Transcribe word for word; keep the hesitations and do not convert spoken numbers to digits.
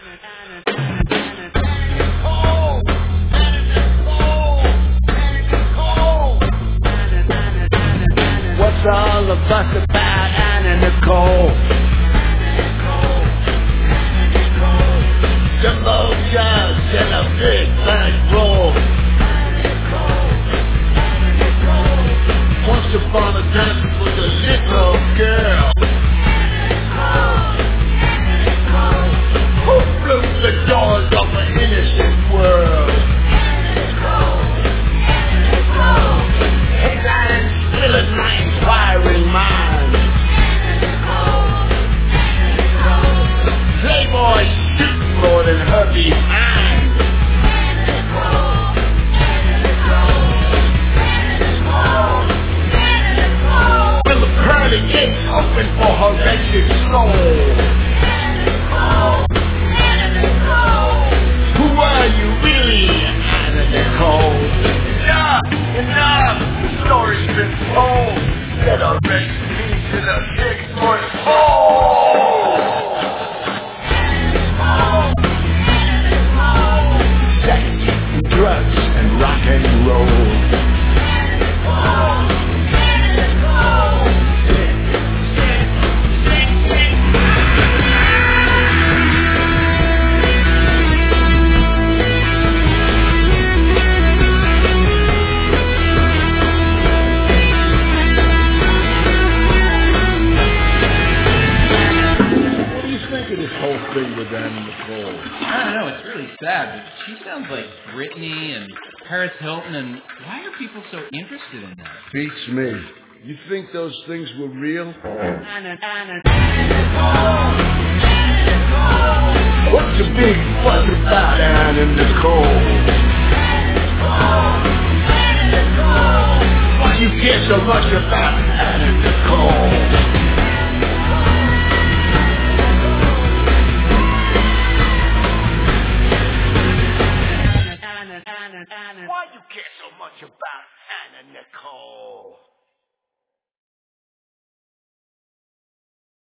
What's all the fuss about Anna Nicole? Jumbo jugs in a big fat roll. Once upon a time she was a little girl who blew the doors off an innocent world. Headlines, villain night, inspiring minds. Playboy, shooting more than her behind. Will the pearly gates open for her wretched soul? Who are you really, Anna Nicole? Enough, enough, the story's been told. Get a recipe to the six-foot hole. Sex, drugs, and rock and roll. This whole thing with Anna Nicole. I don't know, it's really sad, but she sounds like Britney and Paris Hilton, and why are people so interested in that? Beats me. You think those things were real? Anna, Anna, What's the big fuss about Anna Nicole? Why you care so much about Anna Nicole? Why you care so much about Anna Nicole?